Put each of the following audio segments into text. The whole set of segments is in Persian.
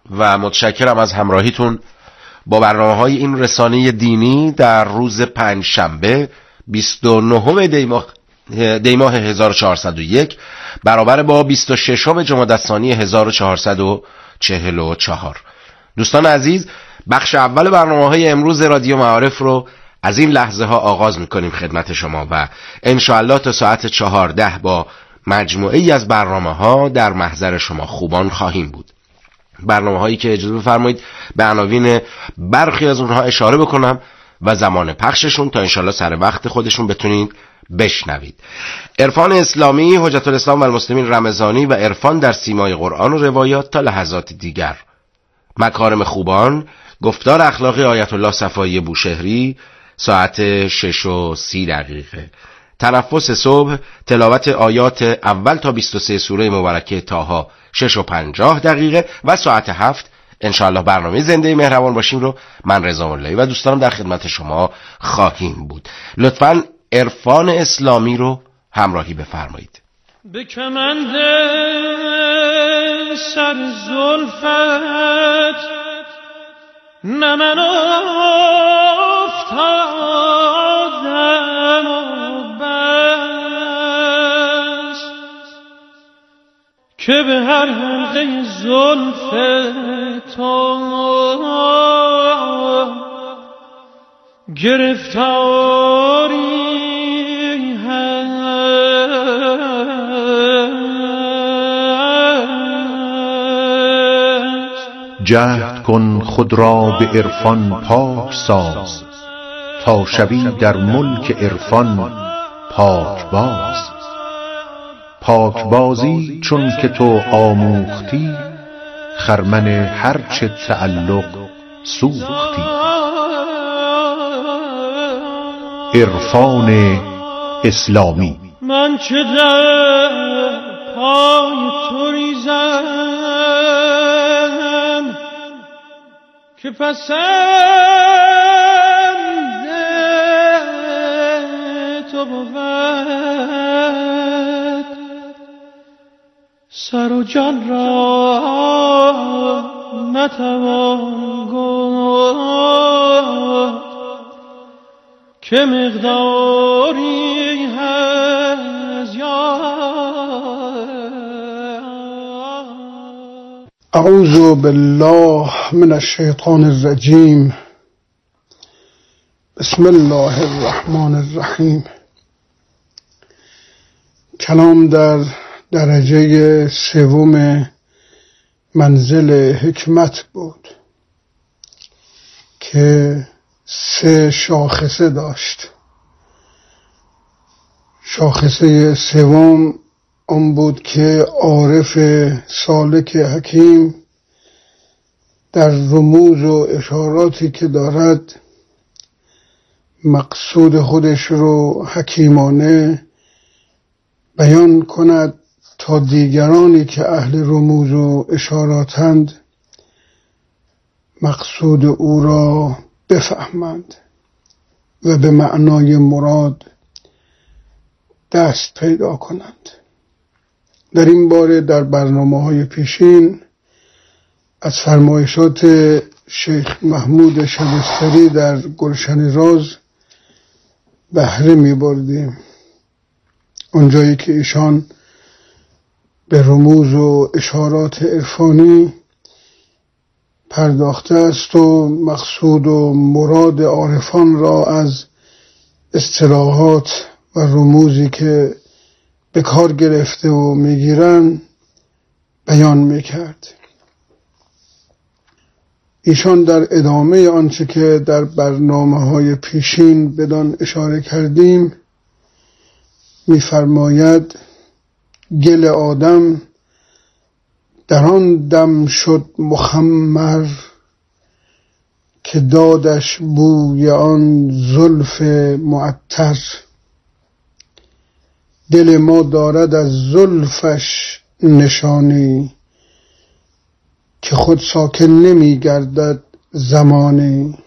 و متشکرم از همراهیتون با برنامه‌های این رسانه دینی در روز پنجشنبه 29 دی ماه 1401 برابر با 26 جمادی الثانی 1444. دوستان عزیز، بخش اول برنامه‌های امروز رادیو معارف رو از این لحظه ها آغاز می‌کنیم خدمت شما و انشاءالله تا ساعت 14 با مجموعه‌ای از برنامه‌ها در محضر شما خوبان خواهیم بود. برنامه‌هایی که اجازه بفرمایید به عناوین برخی از اونها اشاره بکنم و زمان پخششون تا انشاءالله سر وقت خودشون بتونید بشنوید. عرفان اسلامی، حجت الاسلام و المسلمین رمضانی و عرفان در سیمای قرآن و روایات تا لحظات دیگر. مکارم خوبان، گفتار اخلاقی آیت الله صفایی بوشهری ساعت 6:30. تنفس صبح، تلاوت آیات اول تا 23 سوره مبارکه طه 6:50 و ساعت 7 انشاءالله برنامه زنده مهربان باشیم رو من رضا مولایی و دوستانم در خدمت شما خواهیم بود. لطفاً عرفان اسلامی رو همراهی بفرمایید. به کمند سر زلفت نه من افتادم و بس که به هر حلقه زلف تو گرفتاری جهد کن خود را به عرفان پاک ساز تا شوی در ملک عرفان پاک باز. پاک بازی چون که تو آموختی خرمن هر چه تعلق سوختی. عرفان اسلامی. من چه در پای تو ریزم که پسند تو بود، سر و جان را نتوان گفت که مقداری هست یا. اعوذ بالله من الشیطان الرجیم. بسم الله الرحمن الرحیم. کلام در درجه سوم منزل حکمت بود که 3 شاخصه داشت. شاخصه سوم اون بود که عارف سالک حکیم در رموز و اشاراتی که دارد مقصود خودش رو حکیمانه بیان کند تا دیگرانی که اهل رموز و اشاراتند مقصود او را بفهمند و به معنای مراد دست پیدا کنند. در این باره در برنامه‌های پیشین از فرمایشات شیخ محمود شبستری در گلشن راز بهره می بردیم. اونجایی که ایشان به رموز و اشارات عرفانی پرداخته است و مقصود و مراد عارفان را از اصطلاحات و رموزی که به کار گرفته و میگیرن بیان میکرد. ایشان در ادامه آنچه که در برنامه‌های پیشین بدان اشاره کردیم می‌فرماید گل آدم در آن دم شد مخمر که دادش بوی آن زلف معطر. دل ما دارد از زلفش نشانی که خود ساکن نمی گردد زمانی.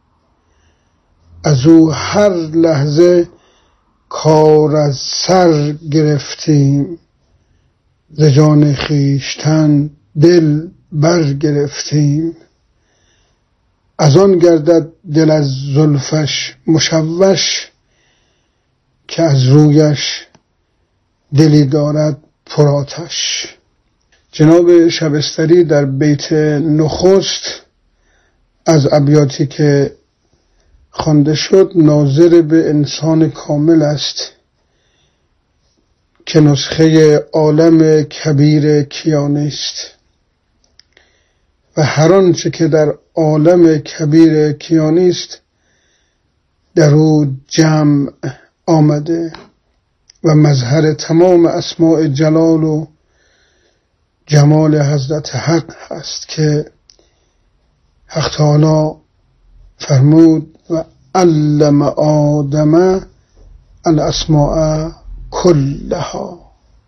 از او هر لحظه کار از سر گرفتیم ز جان خویشتن دل برگرفتیم. از آن گردد دل از زلفش مشوش، که از رویش دلی دارد پرآتش. جناب شبستری در بیت نخست از ابیاتی که خوانده شد ناظر به انسان کامل است که نسخه عالم کبیر کیانی است و هر آنچه که در عالم کبیر کیانی است در او جمع آمده و مظهر تمام اسماء جلال و جمال حضرت حق هست که حق تعالی فرمود و علم آدم الاسماء کلها.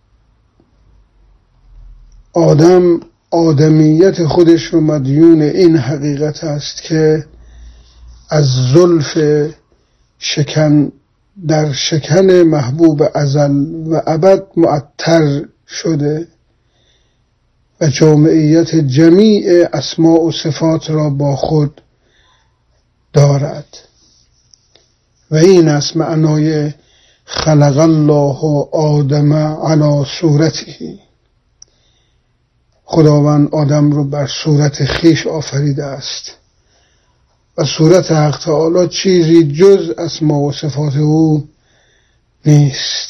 آدم آدمیت خودش رو مدیون این حقیقت است که از زلف شکن در شکن محبوب ازل و ابد معطر شده و جامعیت جمیع اسماء و صفات را با خود دارد و این است معنای خلق الله آدم علی صورته. خداوند آدم رو بر صورت خویش آفریده است و صورت حق تعالی چیزی جز اسماء و صفات او نیست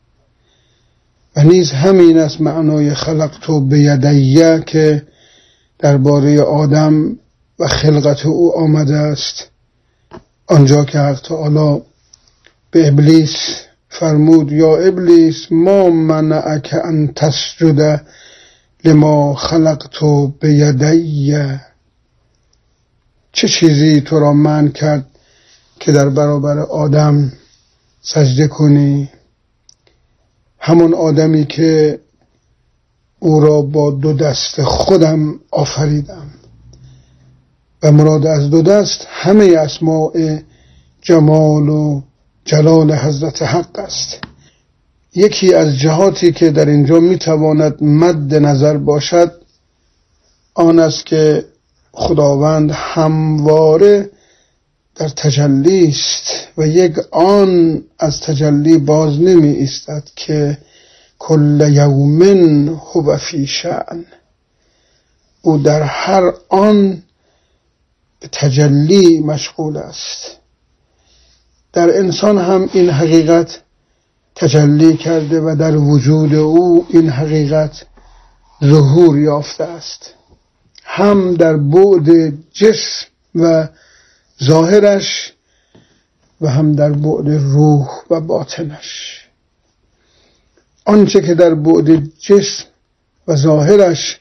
و نیز همین است معنای خلقت بیدیه که درباره آدم و خلقت او آمده است، آنجا که حق تعالی به ابلیس فرمود یا ابلیس ما منعک ان تسجد لما خلقت بیدیه، چه چیزی تو را منع کرد که در برابر آدم سجده کنی؟ همون آدمی که او را با دو دست خودم آفریدم و مراد از دو دست همه اسماء جمال و جلال حضرت حق است. یکی از جهاتی که در اینجا میتواند مد نظر باشد آن است که خداوند همواره در تجلی است و یک آن از تجلی باز نمی ایستد که کل یوم هو فی شأن. او در هر آن به تجلی مشغول است. در انسان هم این حقیقت تجلی کرده و در وجود او این حقیقت ظهور یافته است، هم در بعد جسم و ظاهرش و هم در بعد روح و باطنش. آنچه که در بعد جسم و ظاهرش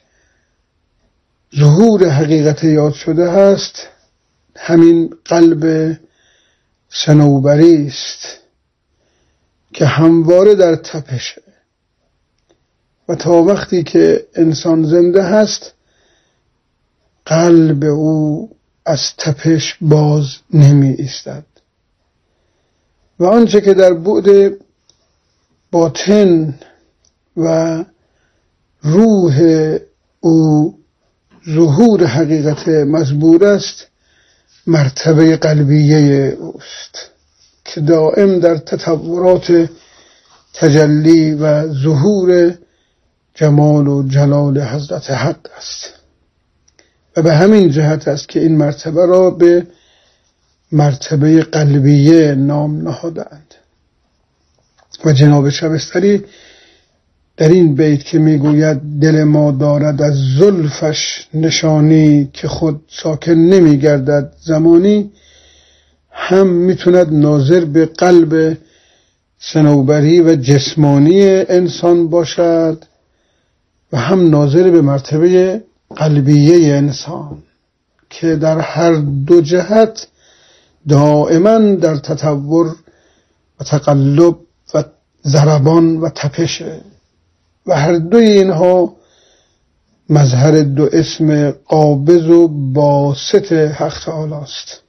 ظهور حقیقت یاد شده است همین قلب صنوبری است که همواره در تپشه و تا وقتی که انسان زنده هست قلب او از تپش باز نمی ایستد و آنچه که در بعد باطن و روح او ظهور حقیقت مزبور است مرتبه قلبیه اوست که دائم در تطورات تجلی و ظهور جمال و جلال حضرت حق است و به همین جهت است که این مرتبه را به مرتبه قلبیه نام نهادند. و جناب شبستری در این بیت که میگوید دل ما دارد از زلفش نشانی که خود ساکن نمیگردد زمانی، هم میتوند ناظر به قلب صنوبری و جسمانی انسان باشد و هم ناظر به مرتبه قلبیه انسان که در هر دو جهت دائما در تطور و تقلب و ضربان و تپشه و هر دوی اینها مظهر دو اسم قابض و باسط حق تعالی است.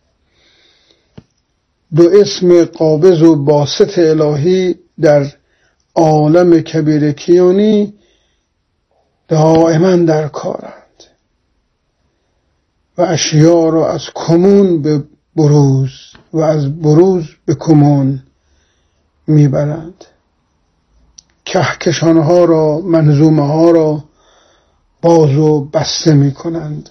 دو اسم قابض و باسط الهی در عالم کبیر کیانی دائما در کارند و اشیا را از کمون به بروز و از بروز به کمون میبرند. کهکشانها را، منظومه ها را باز و بسته میکنند.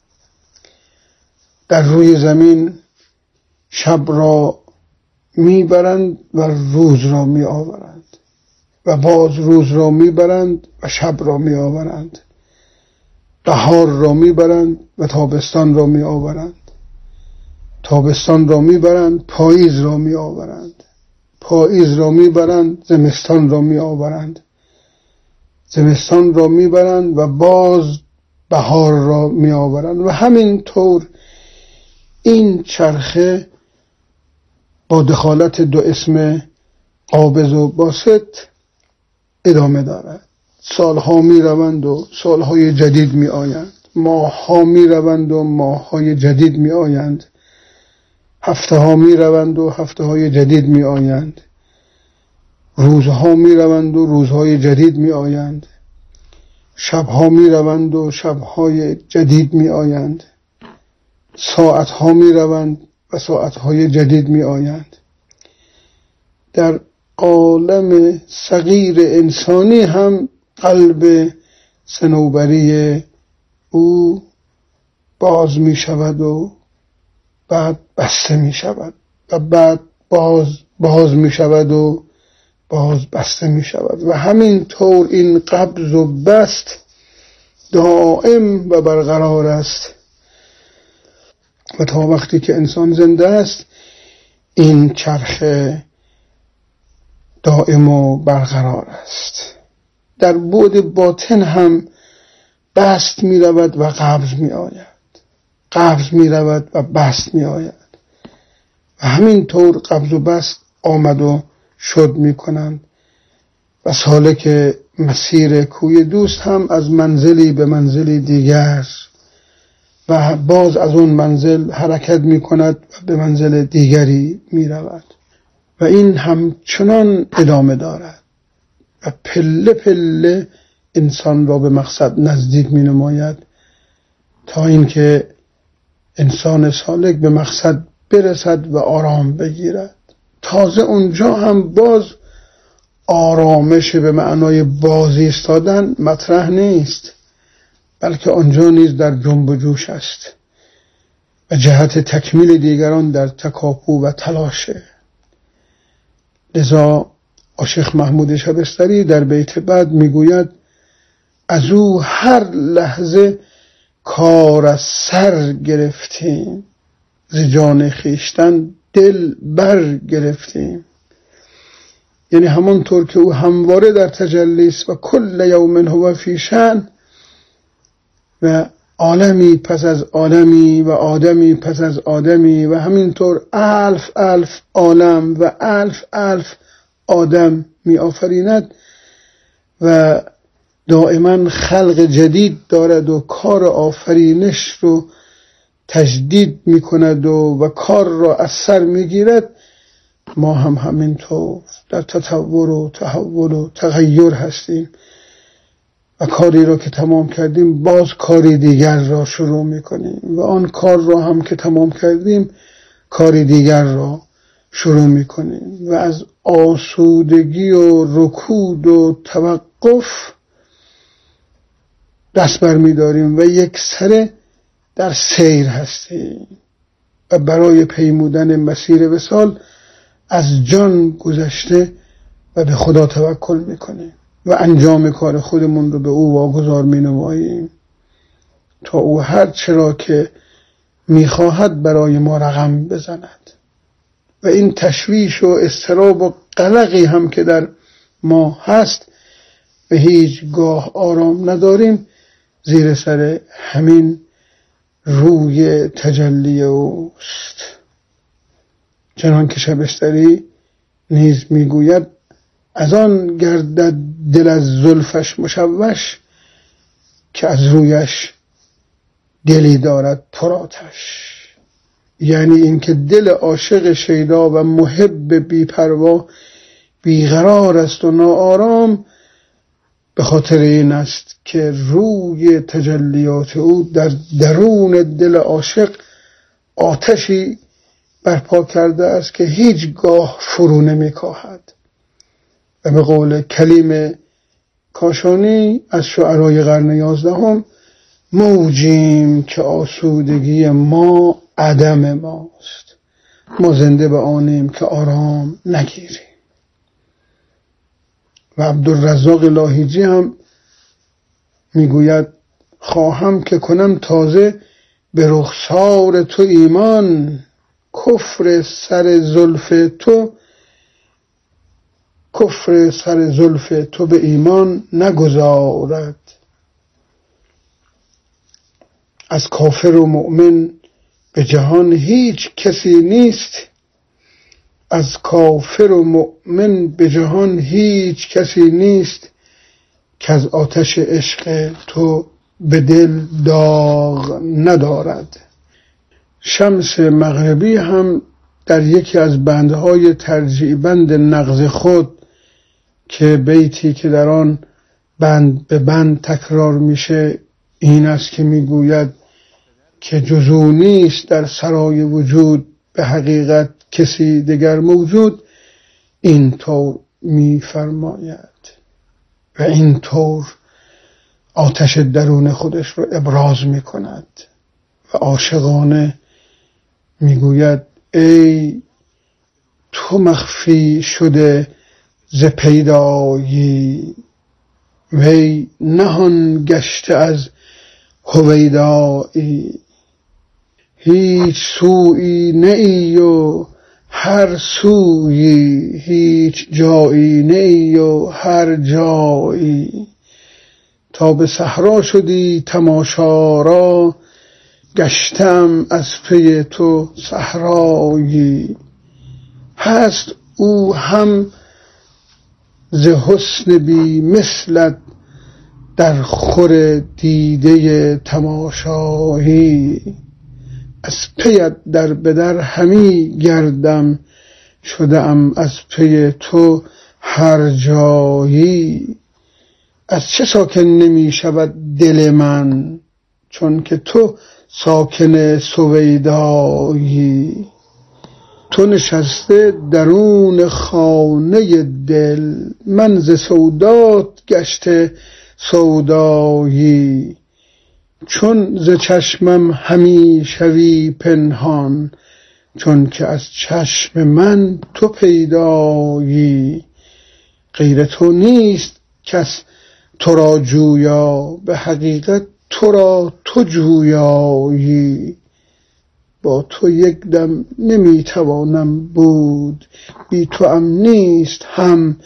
در روی زمین شب را میبرند و روز را میآورند و باز روز را میبرند و شب را میآورند. بهار را میبرند و تابستان را میآورند. تابستان را میبرند، پاییز را میآورند. پاییز را میبرند، زمستان را میآورند. زمستان را میبرند و باز بهار را میآورند و همین طور این چرخه با دخالت دو اسم قابض و باسط ادامه دارد. سالها می روند و سالهای جدید می آیند. ماهها می روند و ماههای جدید می آیند. هفته ها می روند و هفته های جدید می آیند. روزها می روند و روزهای جدید می آیند. شبها می روند و شبهای جدید می آیند. ساعتها می روند و ساعتهای جدید می آیند. در عالم صغیر انسانی هم قلب صنوبری او باز می شود و بعد بسته می شود و بعد باز می شود و باز بسته می شود و همین طور این قبض و بست دائم و برقرار است و تا وقتی که انسان زنده است این چرخه دائم و برقرار است. در بعد باطن هم بست می رود و قبض می آید، قبض می رود و بست می آید و همین طور قبض و بست آمد و شد می کنند و سالک مسیر کوی دوست هم از منزلی به منزلی دیگر و باز از اون منزل حرکت می کند و به منزل دیگری می رود و این همچنان ادامه دارد و پله پله انسان را به مقصد نزدیک می نماید تا اینکه انسان سالک به مقصد برسد و آرام بگیرد. تازه اونجا هم باز آرامش به معنای باز ایستادن مطرح نیست، بلکه آنجا نیز در جنب و جوش است و جهت تکمیل دیگران در تکاپو و تلاشه. لذا عاشق محمود شبستری در بیت بعد میگوید از او هر لحظه کار از سر گرفتیم، ز جان خویشتن دل بر گرفتیم. یعنی همانطور که او همواره در تجلی است و کل یوم هو فی شأن و عالمی پس از عالمی و آدمی پس از آدمی و همینطور الف الف عالم و الف الف آدم می آفریند و دائما خلق جدید دارد و کار آفرینش رو تجدید می کند و کار را از سر می گیرد. ما هم همینطور در تطور و تحول و تغییر هستیم و کاری را که تمام کردیم باز کاری دیگر را شروع می کنیم و آن کار را هم که تمام کردیم کاری دیگر را شروع می کنیم و از آسودگی و رکود و توقف دست بر می داریم و یک سره در سیر هستیم و برای پیمودن مسیر وصال از جان گذشته و به خدا توکل می کنیم و انجام کار خودمون رو به او واگذار می نماییم تا او هر چرا که می خواهد برای ما رقم بزند و این تشویش و اضطراب و قلقی هم که در ما هست به هیچگاه آرام نداریم زیر سر همین روی تجلی اوست. چنان که شبستری نیز میگوید از آن گردد دل از زلفش مشوش که از رویش دلی دارد پرآتش. یعنی اینکه دل عاشق شیدا و محب بی‌پروا بیقرار است و ناآرام به خاطر این است که روی تجلیات او در درون دل عاشق آتشی برپا کرده است که هیچگاه فرو نمی‌کاهد. و به قول کلیم کاشانی از شعرای قرن 11، موجیم که آسودگی ما عدم ماست، ما زنده به آنیم که آرام نگیریم. و عبدالرزاق لاهیجی هم میگوید خواهم که کنم تازه به رخسار تو ایمان، کفر سر زلف تو به ایمان نگذارد. از کافر و مؤمن به جهان هیچ کسی نیست، از کافر و مؤمن به جهان هیچ کسی نیست که از آتش عشق تو به دل داغ ندارد. شمس مغربی هم در یکی از بندهای ترجیع بند نغز خود که بیتی که در آن بند به بند تکرار میشه این است که میگوید که جزو نیست در سرای وجود به حقیقت کسی دیگر موجود، این طور میفرماید و این طور آتش درون خودش رو ابراز میکند و عاشقانه میگوید ای تو مخفی شده ز پیدایی، وی نهان گشته از هویدایی. هیچ سویی نه ای و هر سویی، هیچ جایی نه ای و هر جایی. تا به صحرا شدی تماشا را، گشتم از پی تو صحرایی. هست او هم ز حسن بی مثلت در خور دیده تماشایی. از پیت در بدر همی گردم، شدم از پی تو هر جایی. از چه ساکن نمی شود دل من، چون که تو ساکن سویدایی. تو نشسته درون خانه دل، من ز سودات گشته سودایی. چون ز چشمم همی شوی پنهان، چون که از چشم من تو پیدایی. غیر تو نیست کس تو را جویا، به حقیقت تو را تو جویایی. با تو یک دم نمیتوانم بود، بی تو ام نیست هم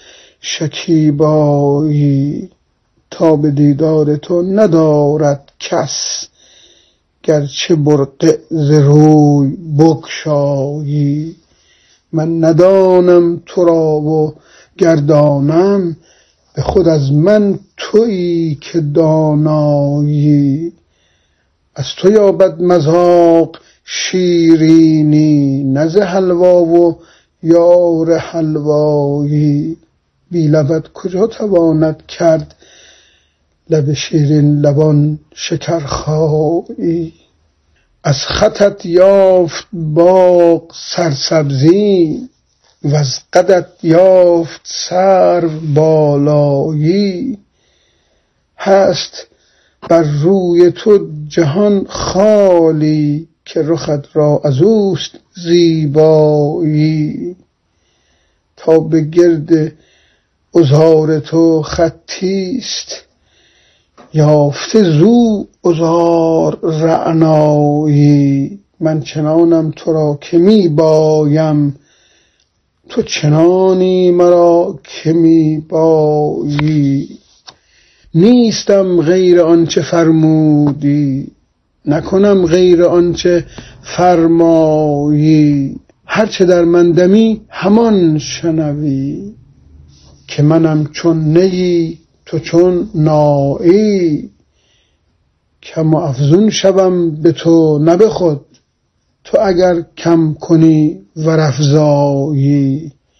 شکیبایی. تا به دیدار تو ندارد کس، گرچه برقع ز روی بگشایی. من ندانم تو را و گردانم، به خود از من تویی که دانایی. از تو یابد مذاق شیرینی، نه ز حلوا و یار حلوایی. بی لبت کجا تواند کرد لب شیرین لبان شکرخایی. از خطت یافت باغ سرسبزی، و از قدت یافت سرو بالایی. هست بر روی تو جهان خالی، که رخت را از اوست زیبایی. تا به گرد عذار تو خطیست، یافته زو عذار رعنایی. من چنانم تو را که می بایم، تو چنانی مرا که می بایی. نیستم غیر آنچه فرمودی، نکنم غیر آنچه فرمایی. هرچه در من دمی همان شنوی، که منم چون نیی تو چون نایی. کم و افزون شوم به تو نه به خود، تو اگر کم کنی ور افزایی.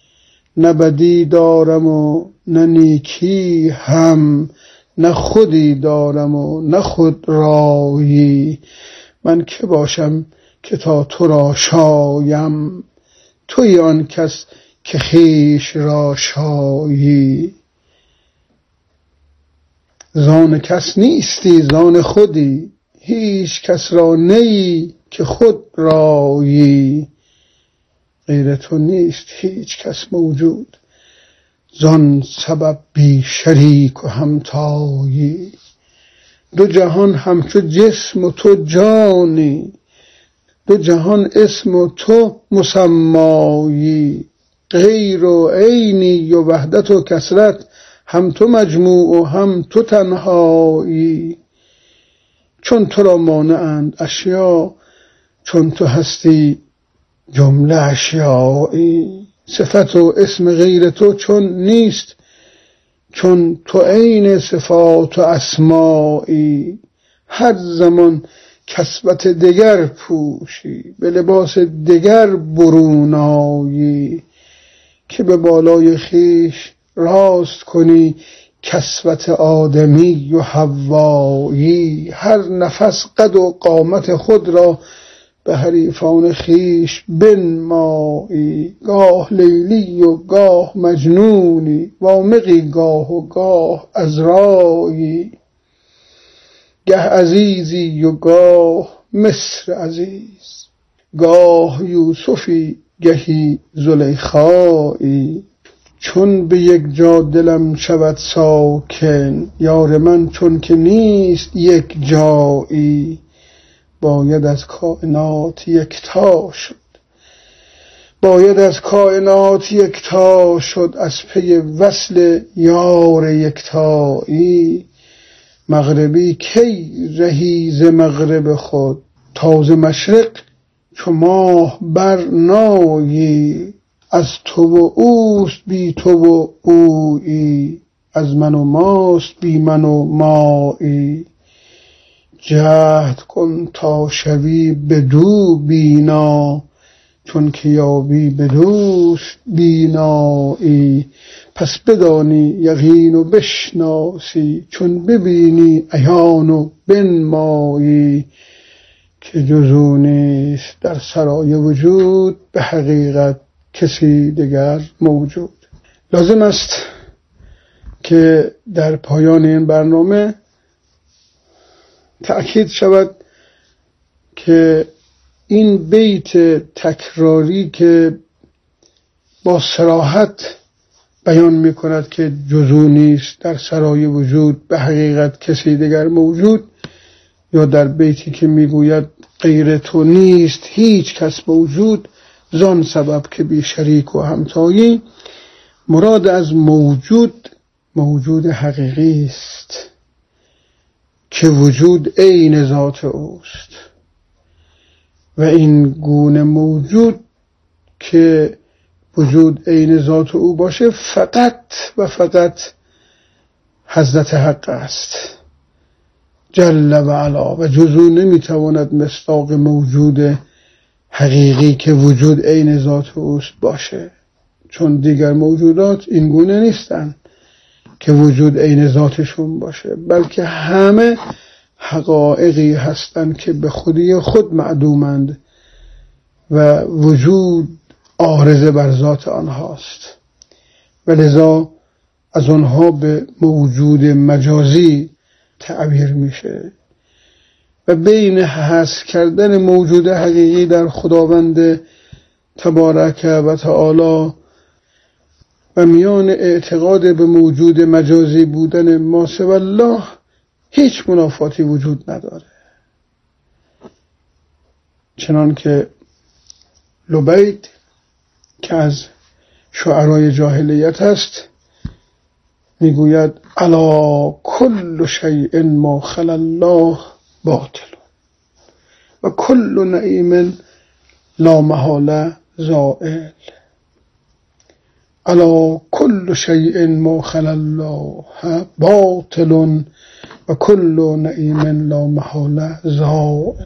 نه بدی دارم و نه نیکی هم، نه خودی دارم و نه خود رایی. من که باشم که تا تو را شایم، توی آن کس که خویش را شایی. زان کس نیستی زان خودی، هیچ کس را نیی که خود رایی. غیر تو نیست هیچ کس موجود، زان سبب بی شریک و همتایی. دو جهان همچو جسم و تو جانی، دو جهان اسم و تو مسمایی. غیر و عینی و وحدت و کثرت، هم تو مجموع و هم تو تنهایی. چون تو را مانعند اشیا، چون تو هستی جمله اشیایی. صفت و اسم غیر تو چون نیست، چون تو عین صفات و اسمایی. هر زمان کسوت دگر پوشی، به لباس دگر برونایی. که به بالای خیش راست کنی کسوت آدمی و حوایی. هر نفس قد و قامت خود را به حریفان خیش بنمایی. گاه لیلی و گاه مجنونی، وامقی گاه و گاه عذرایی. گه عزیزی و گاه مصر عزیز، گاه یوسفی گهی زلیخایی. چون به یک جا دلم شود ساکن، یار من چون که نیست یک جایی. باید از کائنات یکتا شد، باید از کائنات یکتا شد، از پی وصل یار یکتایی. مغربی کی رهی ز مغرب خود، تازه مشرق چو ماه بر نایی. از تو و اوست بی تو و اویی، از من و ماست بی من و مایی. جهد کن تا شوی بدو بینا، چون که یابی بدوست بینایی. پس بدانی یقین و بشناسی، چون ببینی عیان و بنمایی. که جز او نیست در سرای وجود، به حقیقت کسی دیگر موجود. لازم است که در پایان این برنامه تأکید شود که این بیت تکراری که با صراحت بیان می کند که جز او نیست در سرای وجود، به حقیقت کسی دیگر موجود، یا در بیتی که می گوید غیر تو نیست هیچ کس موجود، زان سبب که بی شریک و همتایی، مراد از موجود موجود حقیقی است که وجود عین ذات اوست. و این گونه موجود که وجود عین ذات او باشه فقط و فقط حضرت حق است جل و علا، و جز او نمیتواند مصداق موجود حقیقی که وجود عین ذات اوست باشه، چون دیگر موجودات این گونه نیستن که وجود عین ذاتشون باشه، بلکه همه حقایقی هستند که به خودی خود معدومند و وجود عارضه بر ذات آنهاست، و لذا از آنها به موجود مجازی تعبیر میشه. و بین حذف کردن موجود حقیقی در خداوند تبارک و تعالی و میان اعتقاد به موجود مجازی بودن ما سوی الله هیچ منافاتی وجود نداره. چنان که لبید که از شعرای جاهلیت است میگوید الا کل شیء ما خلا الله باطل و کل نعیم لا محاله زائل. الا کل شیء ما خلا الله باطل و کل نعیم لا محاله زائل.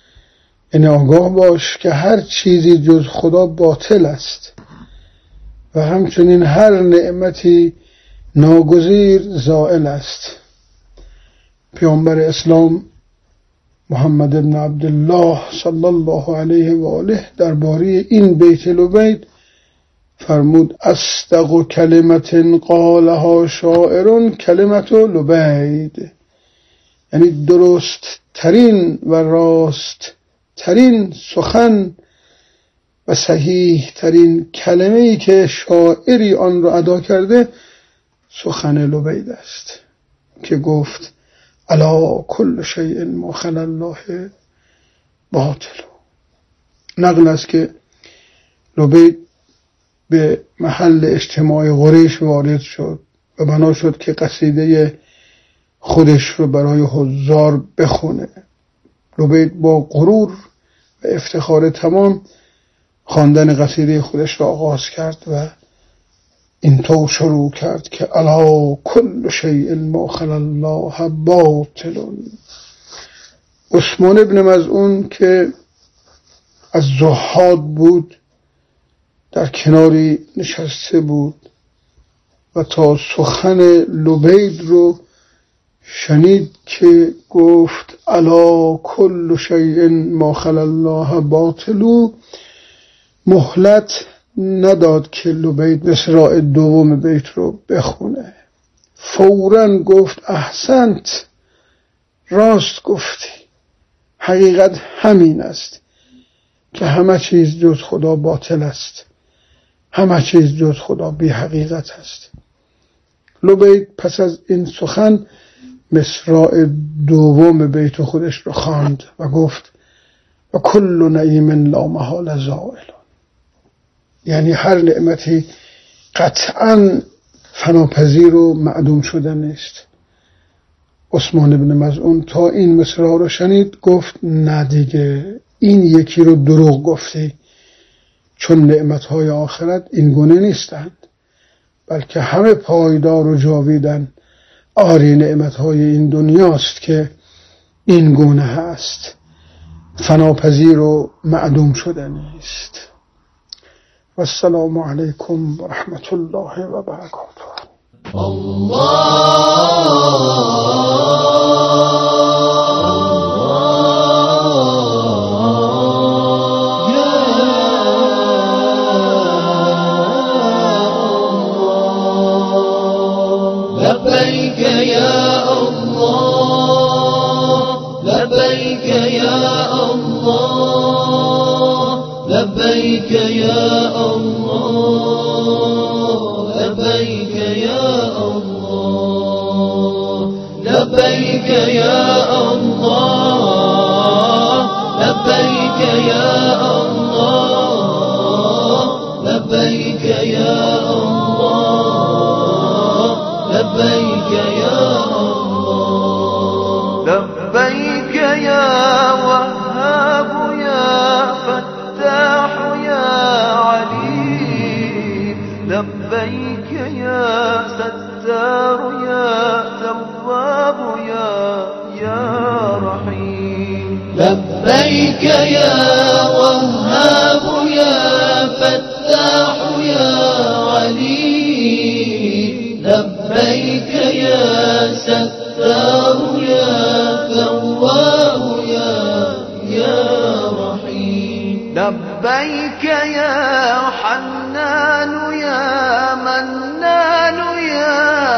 یعنی آگاه باش که هر چیزی جز خدا باطل است و همچنین هر نعمتی ناگزیر زائل است. پیامبر اسلام محمد ابن عبدالله صلی الله علیه و آله درباره این بیت لبید فرمود اصدق کلمت قالها شاعر کلمت لبید، یعنی درست ترین و راست ترین سخن و صحیح ترین کلمه‌ای که شاعری آن را ادا کرده سخن لبید است که گفت الا کل شیء ما خلا الله باطل. نقل است که لبید به محل اجتماع قریش وارد شد و بنا شد که قصیده خودش رو برای حضار بخونه. لبید با غرور و افتخار تمام خواندن قصیده خودش را آغاز کرد و اینطور شروع کرد که الا کل شیء ما خلا الله باطل. عثمان ابن مظعون که از زهاد بود در کناری نشسته بود و تا سخن لبید رو شنید که گفت الا کل شیء ما خلا الله باطل، مهلت نداد که لبید مصرع دوم بیت رو بخونه. فوراً گفت احسنت، راست گفتی، حقیقت همین است که همه چیز جز خدا باطل است، همه چیز جز خدا بی حقیقت است. لبید پس از این سخن مصرع دوم بیت خودش رو خواند و گفت و کل نعیم لا محال زائل، یعنی هر نعمتی قطعاً فناپذیر و معدوم شده نیست. عثمان ابن مظعون تا این مصرع رو شنید گفت نه دیگه، این یکی رو دروغ گفتی، چون نعمتهای آخرت این گونه نیستند، بلکه همه پایدار و جاویدن. آری نعمتهای این دنیاست که این گونه هست، فناپذیر و معدوم شده نیست. و السلام علیکم و رحمت الله و برکاته. لبيك يا الله لبيك يا الله لبيك يا الله لبيك يا الله لبيك يا الله لبيك يا الله لبيك يا الله لبيك يا الله لبيك يا وهاب يا فتاح يا عليم لبيك يا ستار يا تواب يا رحيم لبيك يا وهاب يا فتاح يا عليم لبيك يا ستار يا تواب يا رحيم لبيك يا حنان يا منان يا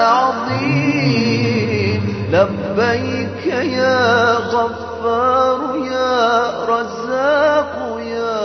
عظيم لبيك يا غفار يا رزاق يا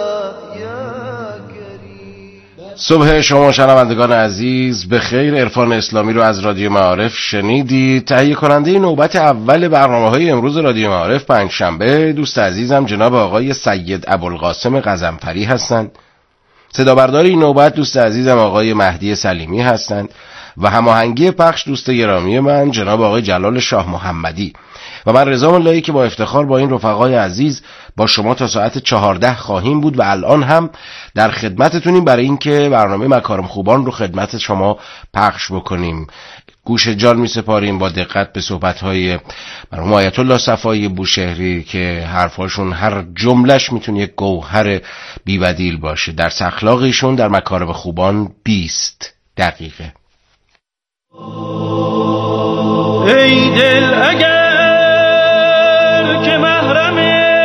صبح شما شنوندگان عزیز به خیر. عرفان اسلامی رو از رادیو معارف شنیدید. تهیه کننده نوبت اول برنامه‌های امروز رادیو معارف پنجشنبه دوست عزیزم جناب آقای سید ابوالقاسم غضنفری هستند. صدا بردار این نوبت دوست عزیزم آقای مهدی سلیمی هستند و هماهنگی پخش دوست گرامی من جناب آقای جلال شاه محمدی. و من رضا ملایی که با افتخار با این رفقای عزیز با شما تا ساعت 14 خواهیم بود و الان هم در خدمتتونیم برای اینکه برنامه مکارم خوبان رو خدمت شما پخش بکنیم. گوش جان می سپاریم با دقت به صحبت‌های مرحوم آیت الله صفایی بوشهری که حرفاشون هر جملهش میتونه یک گوهر بی‌بدیل باشه. درس اخلاقیشون در مکارم خوبان 20 دقیقه. ای دل اگر